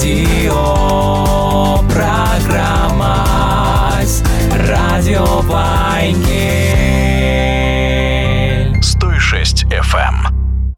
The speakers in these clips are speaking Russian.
Радио программа Радио Вайнгель 106 FM.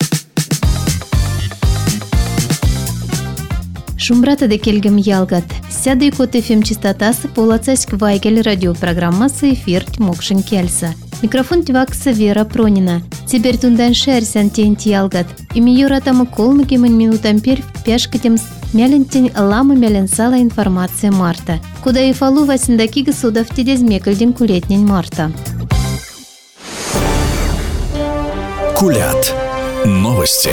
Шумбратада келгем ялгат. Сяды кот FM частотасы полацаськ Вайгель радиопрограммасы эфир тмокшин кельса. Микрофон тивакса Вера Пронина. Теперь тундан шерсян тень ялгат. Ими юратамы колмыгемын минутам перв пяшкатемс мялентень ламы мяленсала информация марта. Куда и фалу васиндаки госудов тедезмекальден кулетнень марта. Кулят. Новости.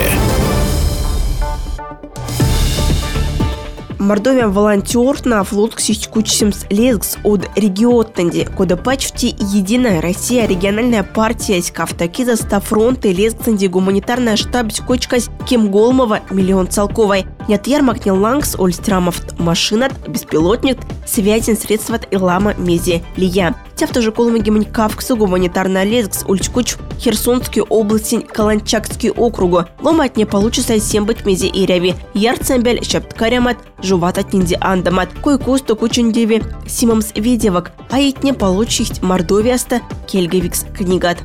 Мордовия волонтер на флот кучимс лезгс от регионтанди, куда почти Единая Россия региональная партия скафтаки за стафронты лезгсанди гуманитарная штаб скочкась Кем Голмова миллион целковой. Нет ярмакнил лангс ольстрамов машинат беспилотник связен средства илама мези лия. Тяфта же колмы гуманикавксу гуманитарная лезгс ульчкуч Херсонской области Каланчакский округу. Ломать не получится всем быть мези и ряви. Ярцембель щепткарямат жуватат нинди андамат. Кой-кусто кучундеви симамс видевок. А ит не получить Мордовияста кельгавикс книгат.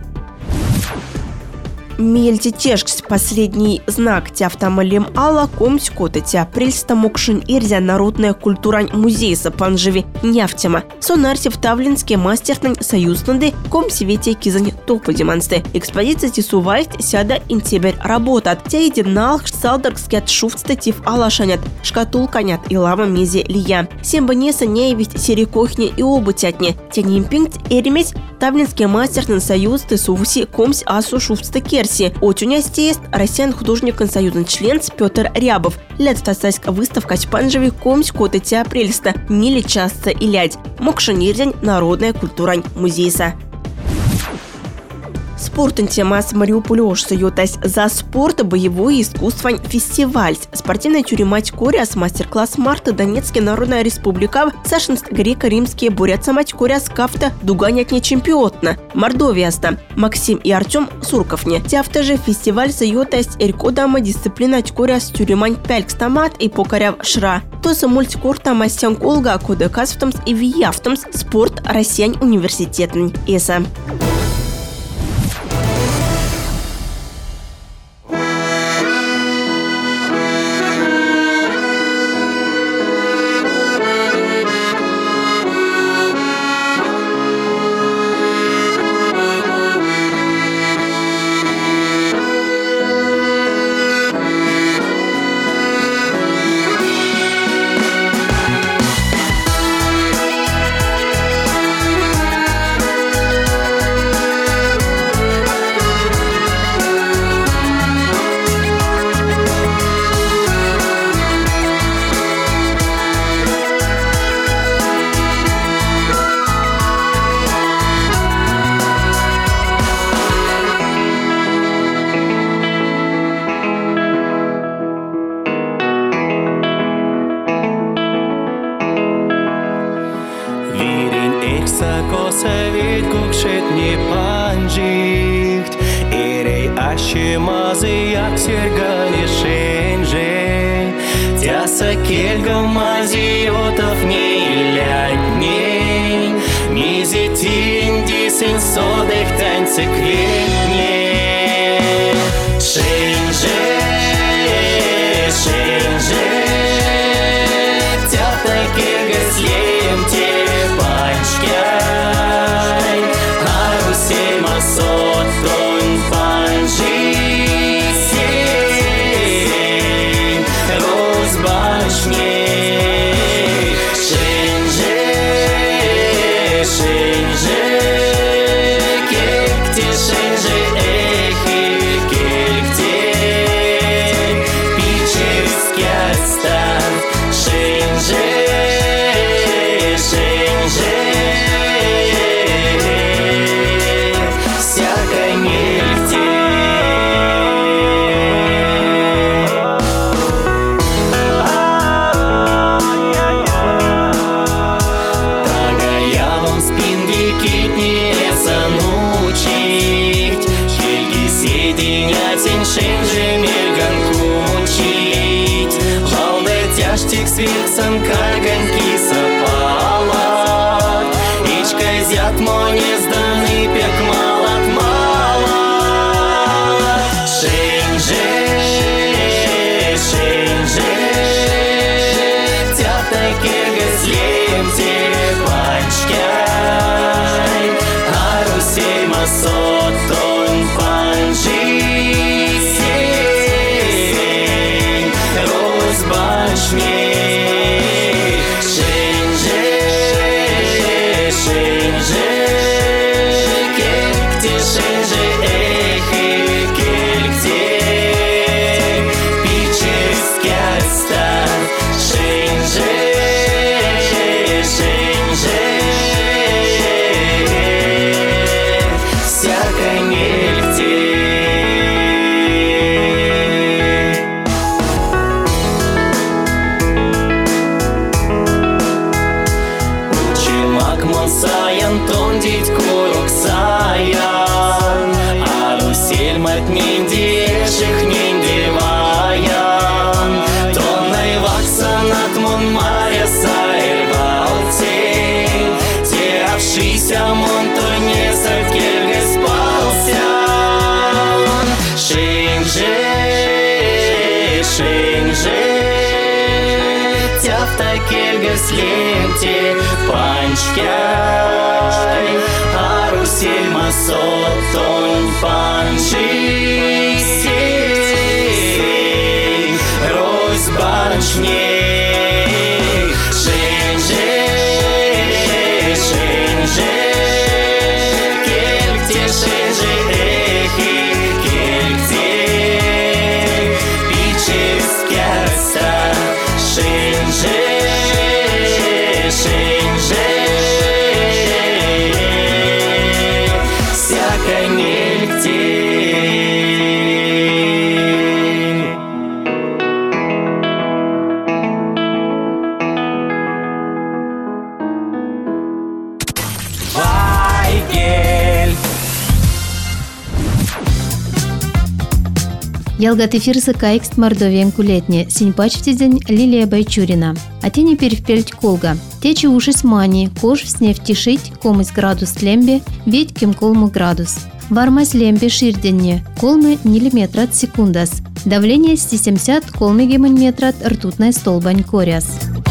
Мельтетешкс последний знак тяфтамалем алла комсь котетя прельста мокшин ирзя народная культура музей сапанжеви няфтема. Сонарсев тавлинский мастерный союзнанды комсевете кизань топы демонсты. Экспозиция тисувайт сяда интебер работат. Тя единал салдаркскят шуфтстатив алашанят. Шкатулканят и лава мези лия. Семба неса неявить серикохни и обутятни. Тя нимпинgt эремесь тавлинский мастерный союз тесувси комсь асу шуфтстаки. Отюня стест россиян художник союзный член Петр Рябов. Лет стасайска выставка чпанжеви комсь котетя прельста нили часто и лядь. Мокшанирзень народная культура музейса. Спортен тема с Мариуполёшса ютась за спорт боевое искусство фестиваль. Спортивная тюрьма Коря с мастер-класс Марта Донецкая Народная Республика Сашинст греко-римские борются мать Коря с кафта дуганятне чемпионна. Мордовияста Максим и Артем Сурковне. Тяфта же фестиваль соютась эркодама дисциплина Коря с тюрьмань пялькстамат и покоряв шра. То са мультикорта мастян колга кодекаствтамс и вияфтамс спорт россиян университетный эса. Savit kukšet nie panžicht Erei aši mazai aksirgani šenže Tiesa kelga mazi otaf neilятней Мизитинdisin sodekten cikvietnей Šenže, šenže Tieta kelga sliemte panškiai Arusima sotron panžysiai Rozbašniai Šenže, šenže Kelkti šenže echi kelkti Pičevskiastan Šenže Мультик с Вилсом, коньки запала. Ичка зят мой не сданный пек малат мала. Шинже, тята киргыз лемте панчкай. Арусей масотон панчи. Ленте панчкай, арусель масотон панчи сей, рось банчней. Шинже, кельте шинже эхи, кельте пическяста. Шинже, Ялгат эфирсы кайкст Мордовием кулетне, синьпач в день Лилия Байчурина. А тени перевпельть колга. Течи ушись мани, кож снев тишить, комыс градус лембе, ведь кем колму градус. Вармась лембе ширденне, колмы миллиметрат секундас. Давление 70 колмы гемонметрат ртутной столбань коряс.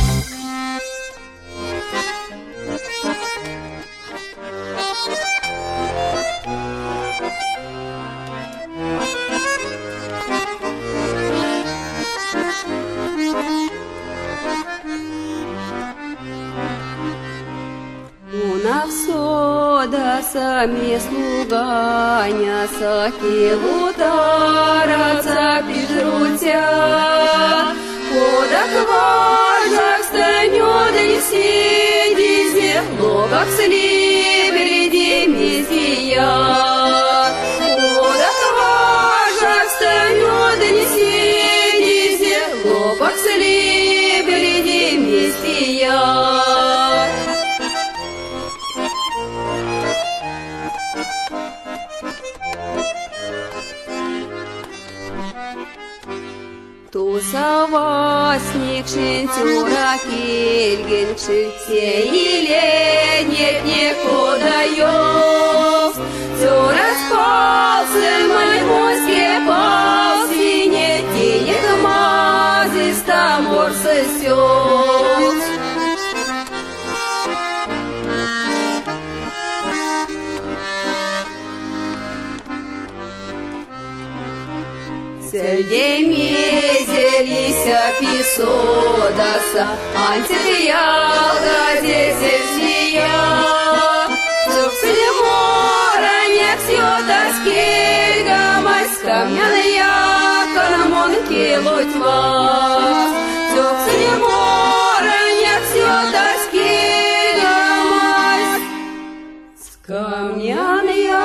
Сами слуганя сакилутараца пижрутя, кодак важак станет и сидизе, логак слибреди мизия. Кодак важак станет и сидизе, логак слибреди мизия. Тусавасник шинтюра кельген шите иле нет никуда ёс. Тюра спался мой мозге палси, нет денег мазис там сосёс. Демизелися писодаса, антикялга дезесия. Цуксилемора не ксётас кельга, мась камняная канамон килутьма. Цуксилемора не ксётас кельга, мась камняная.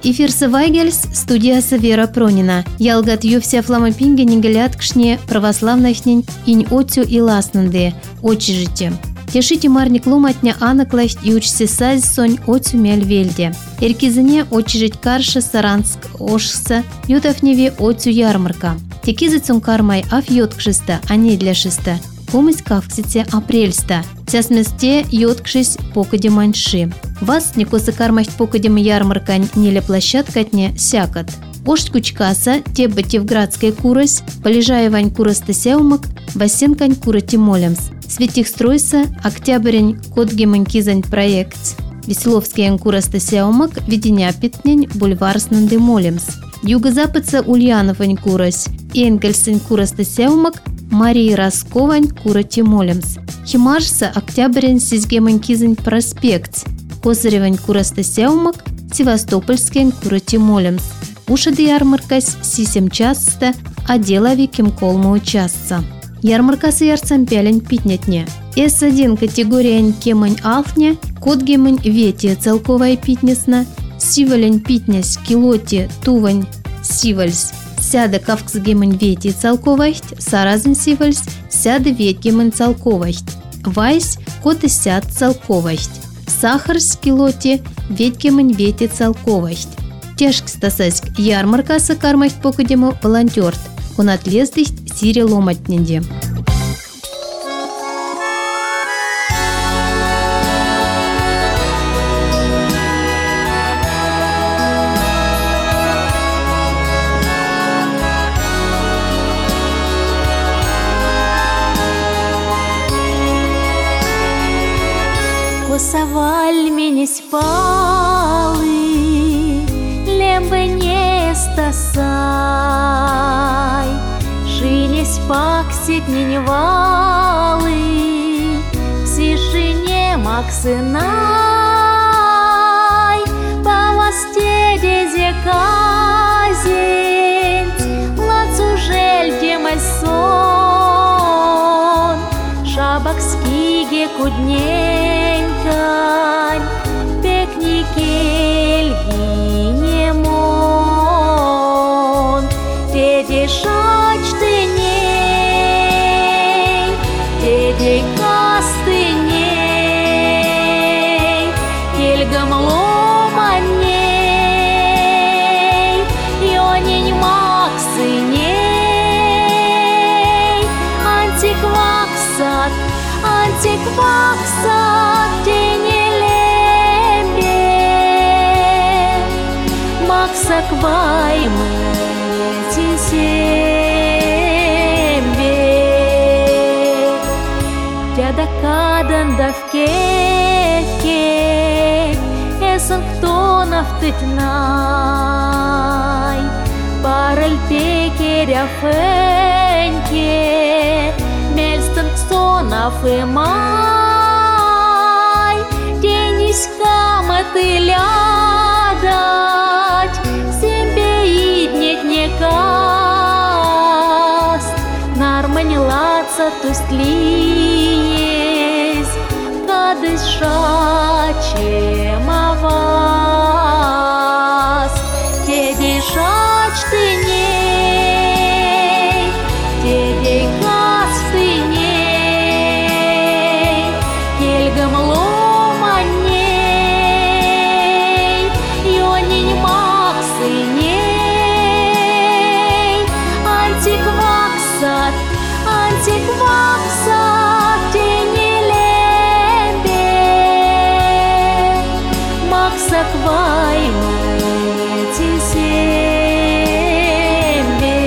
Эфирсы Вайгельс, студиясы Вера Пронина. Ялгат ювся фламопинге нигеляткшне православнахнень инь отцю и ласнанды, очижите. Тешите марник ломатня анакласть и учси сазь сонь отцю мельвельде. Эркизыне очижить карша Саранск ошса, ютафневе отцю ярмарка. Текизыцун кармай аф йоткшиста, а не для шиста. Помыть кавксице апрельста. Цясместе йоткшись покаде маньши. Вас никосы кармасть покадем ярмаркань неля площадкатне сякат. Ошт кучкаса тебба тевградская курась, полежаевань курасты сяумак, бассенкань курати молемс. Светих стройса, октябрень кодгемань кизань проект. Веселовский курасты сяумак, веденя питнень бульварснанды молемс. Юго-западца Ульяновань курась, Энгельсень курасты сяумак, Марии Росковань курати молемс. Химарса октябрень сизгемань кизань проспект. Козыревань курасты сяумак, Севастопольский курати молемс. Ушады ярмаркась сисем часто, а делави кем колму участца. Ярмаркасы ярцам пялень питнятне. С1 категория кемань алфне, кодгемань вети целковая питнесна, сивалень питнес килоти тувань сивальс. Сяда кавксгемань вети целковасть, саразен сивальс, сяда ветгемань целковасть. Вайс коты сяд целковасть. Сахар с килоти ветгемань вети целковасть. Тяжк стасаськ ярмаркасы кармасть покадему волонтерт. Он отлездысть сире ломатненде. Косоваль меня спалы, лембы не стасай, шинесь паксит неневалы, сишине максынай, по восте дезе казень, лацу жель демаль сон, шабак скиге кудненькань, пекни кельги мон, теде шач ты ней, теде кас ты ней, кельгам ломаней, йонень максы ней, антикваксат, антикваксат, тенелембе, максаквай мэти сембе, тяда кадан давкетке, эсан ктонов тытнай, параль пекеряфеньке, мельстен ксонов и май, денись каматылядать, сембе иднет не каст, нармань лаца тустлиес, кадыс шачем авас, теди шач ты ней, теди кас ты ней, кельгам ломаней, йонень максы ней, антикваксат, антикваксат, тенелембе, максаквай мэти сембе.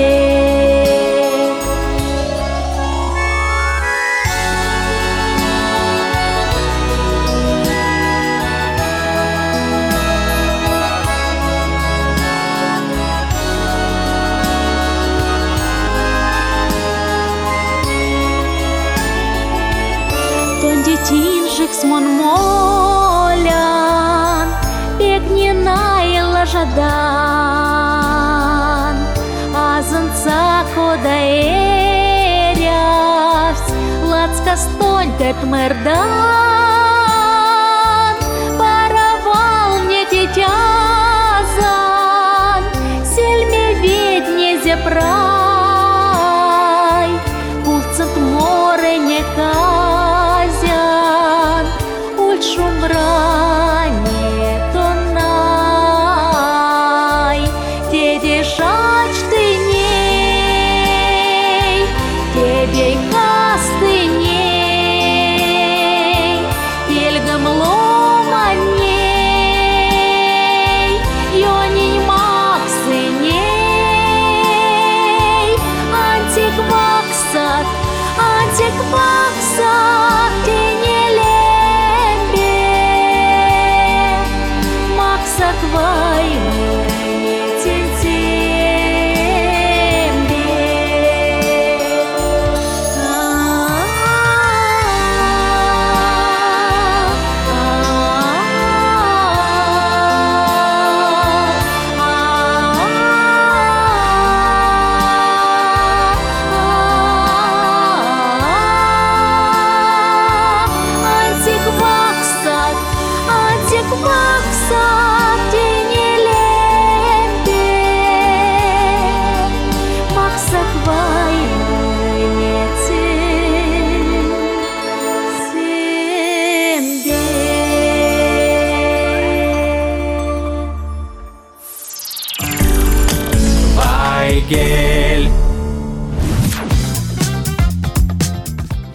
Детинжик смон молян, пекненай лажадан, азанца кодаэрявс, лацка стонь тетмердан, паравал мне тетяза,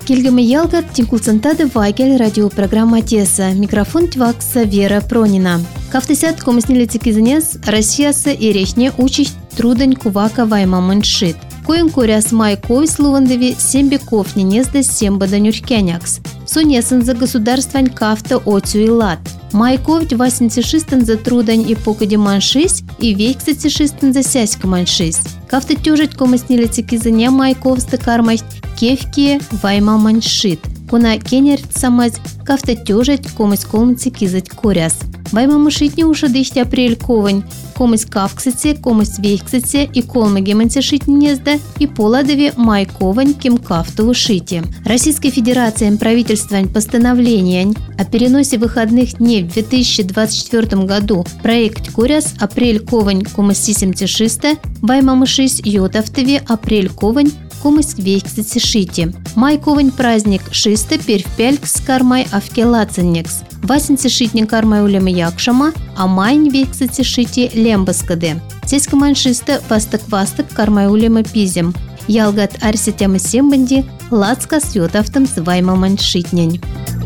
Келгеме ялгат тинкулцентады Вайгель радиопрограмма Теса. Микрофон твакса Вера Пронина. Кафтесят комыснили цикизнес Россиясы и речне учить трудень кувака вайма мэншит. Коен коряс майкови слувандеви сембеков ненезда сембада нюркянякс. Сонесен за государствань кафта оцю и лад. Майковь 86 за трудень и покади маншись и вейксати шистен за сяська маншись. Кафта тюжить комыснили цикизне майковста кармасть кевки вайма маншит. Куна кенерт самаз кафта тюжить комысь колмцы кизать коряс. Вайма мышитне уша 10 апрель ковань. Комысь кавксате, комысь вейксате и колмы геманте шить незда и поладови майковань кем кафтову шите. Российской Федерацией правительством постановлением о переносе выходных дней в 2024 году проект коряс апрель ковань комысь сисемте вайма мышись йотавтови апрель ковань комысь вейксате шите. Майковань праздник шиста первпялькс кармай авкелаценникс. Васенте шитне кармай улема якшама, а майн вейксате шите лембаскаде. Теська маншиста вастак кармай улема пизем. Ялгат арсетяма сембанди, лацка с йотавтом с вайма маншитнень.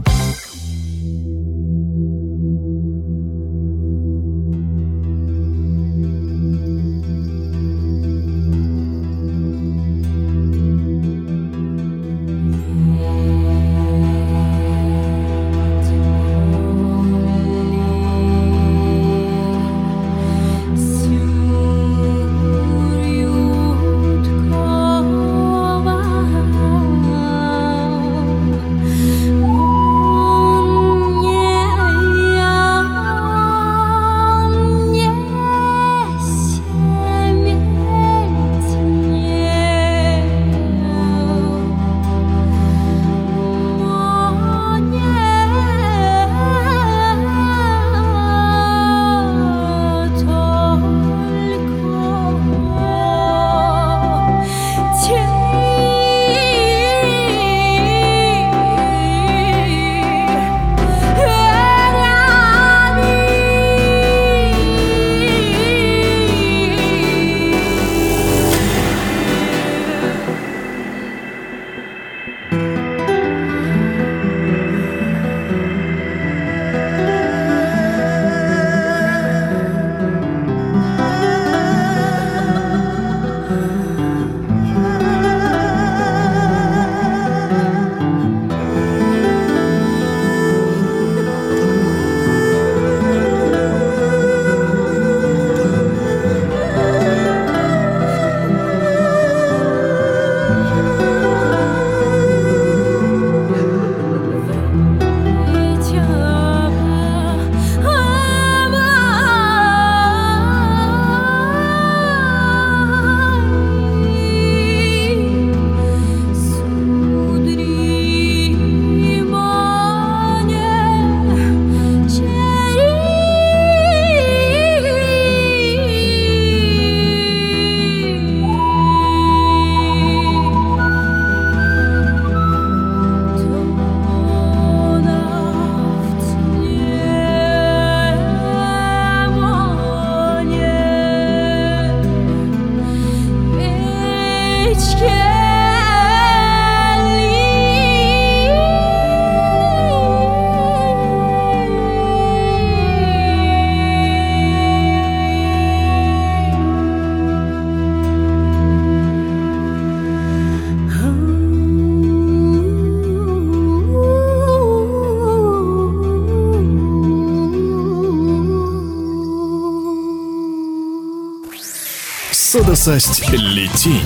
Содосасть летень.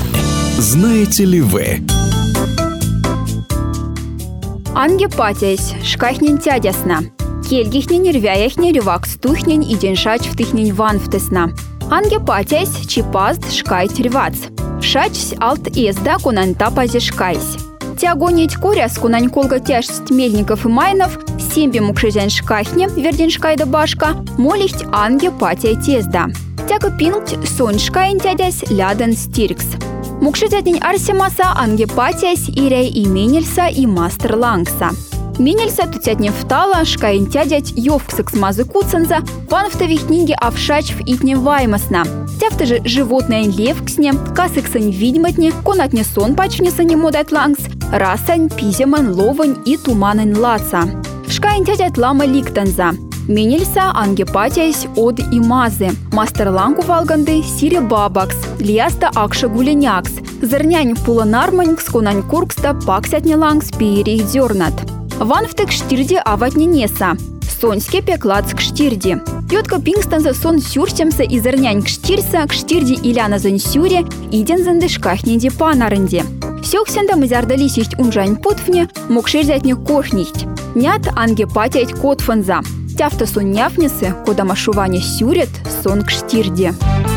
Знаете ли вы? Анге патясь, шкахнень тядясна. Кельгихнень рвяяхнень рювакстухнень и деньшач втыхнень ванфтесна. Анге патясь, чипаст шкайт рвац. Вшачсь алт эзда кунанта пазишкайсь. Тягонить куряс кунань колга тяжсть мельников и майнов, семби мукшезян шкахне, верден шкайда башка, молихть анге патяй тезда. Тяга пинgt соншкайн тядясь ляден стиркс. Мукшезядень арсемаса анге патясь ирей именельса и мастер лангса. Минельса тутятне втала, шкаин тядять ёвксык смазы куценза, ванфтови книги овшач в итне ваймасна. Тяфты же животное левксне, касыксань видьматне, конатне сон пачнеса не модать лангс, расань, пиземан, ловань и туманань лаца. Шкаин тядять лама ликтанза. Минельса ангепатясь од и мазы, мастерлангу валганды сире бабакс, лиаста акша гуленякс, зернянь пуланармань сконань куркста паксятне лангс пиерих дёрнат. Ванфтек штирди аватне неса, соньске пеклац к штирди. Йотка пингстанза сон сюрчемса и зернянь к штирди иляна зон сюре, иден зенды шкахненди панарынди. Сёксенда мызярдались есть унжань потфне, мокшерзятне кохнихть. Нят ангепатять котфанза. Тяфта сон няфнесы, кода машуване сюрет, сон к штирде.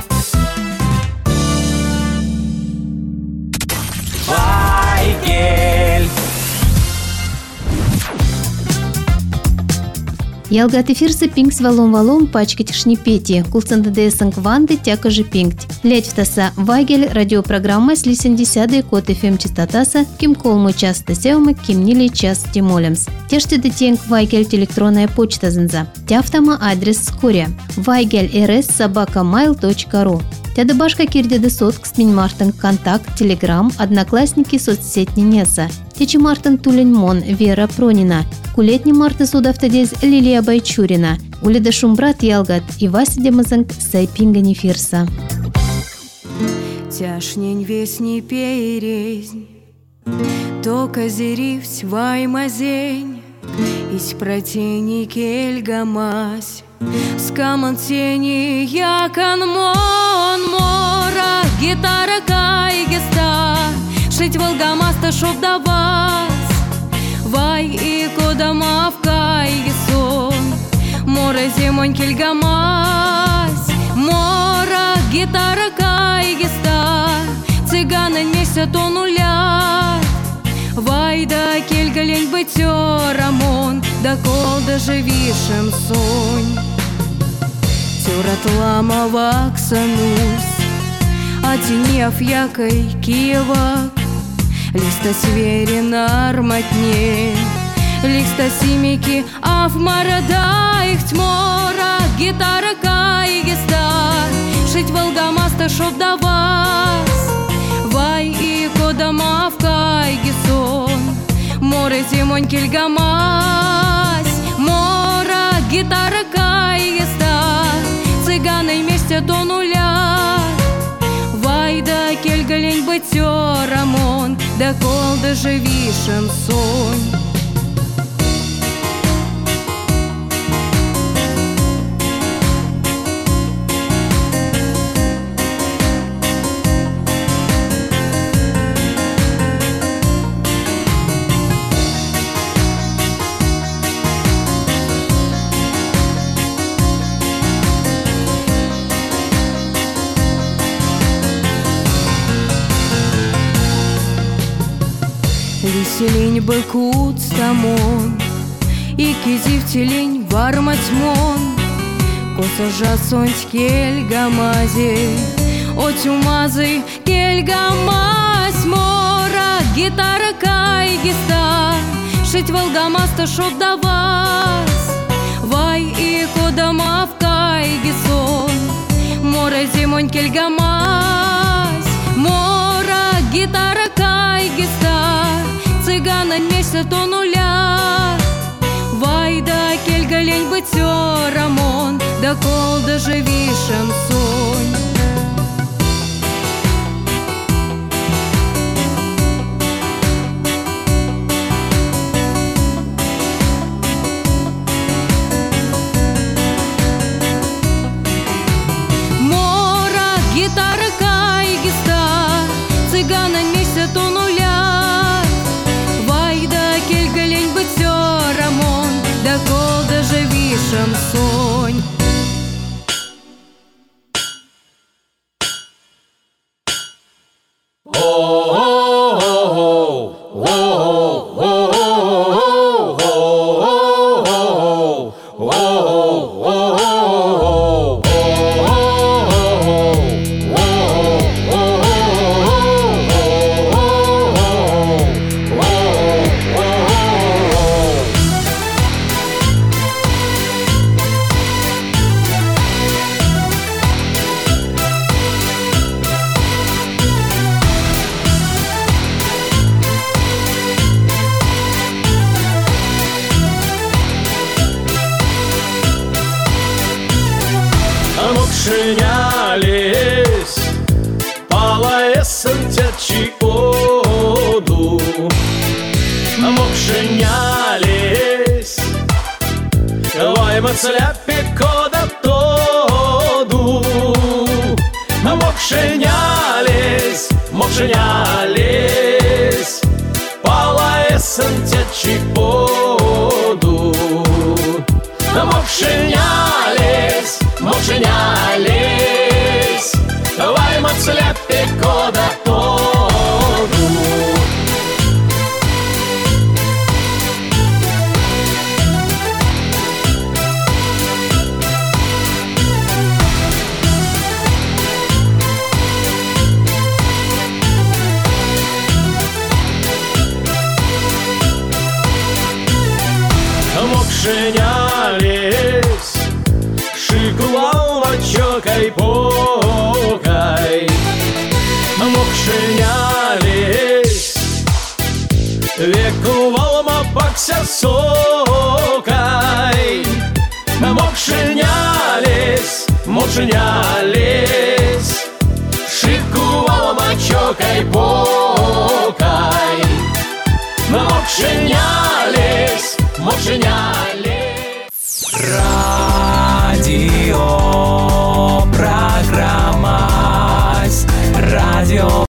Ялгат эфирсы пингс валом пачкать шнипети, кулцанда дэсанг ванды тяка же пингть. Лять втаса вайгель радиопрограмма с 70-й код FM частотаса, ким колму час тасеума, ким нили час тимолемс. Теште детенг вайгель электронная почта зенза. Тяфтама адрес скоря. vaigel@mail.ru. Тядыбашка кирдеды сотк с мартын контакт, телеграм, одноклассники, соцсетни неса. Течи мартын тулень мон Вера Пронина. Кулетни марты судавтадез Лилия Байчурина. Уледа шумбрат ялгат и Вася демазанг сайпинга нефирса. Тяшнень весни перезнь, то козырив ваймазень, ись протени кельгамась, скаман тени якан мон мора, гитара кайгеста, шить волгамаста шов да вас, вай и кодама в кайгесон, море зимонь кельгамась, мора гитара кайгеста, цыганын меся то нуля, вай да кельгалень бытёрамон, да кол даже вишем сонь. Тюрат лама ваксанус, отенев якой киевак, листа сверен арматне, листа симики, а в марада их тьмора, гитара кайгеста, шить волгамаста шов да вас, вай и кодама в кайгесон, море зимонь кельгамась, мора гитара кайгеста, цыганой месте до нуля, вай да кельгалень бытёрамон, да кол даже вишем сонь. Веселень был куцтамон, и кизив телень варматьмон, косажа сонть кельгамазе, отюмазы кельгамась, мора гитара кайгеста, шить волгамаста шов да вас, вай и кодама в кайгесон, море зимонь кельгамась, мора гитара кайгеста, цыгана меся то нуля, вай да кельгалень бытёрамон, да кол даже вишем сонь. Мора гитара кайгеста, цыгана меся то нуля, вай да кельгалень бытёрамон, да кол даже вишем сонь. Мокшенялись, палаесен тячи оду. Мокшенялись, ваймацляпи кода тоду. Мокшенялись, мокшенялись, палаесен тячи оду. Мокшенялись, мокшенялись, ваймацляпи кода тоду. Мокшенялись, шикувал мочокой покой. Мокшенялись, векувал мапакся сокой. Мокшенялись, мокшенялись, шикувал мочокой покой. Мокшенялись, мокшенялись. Радио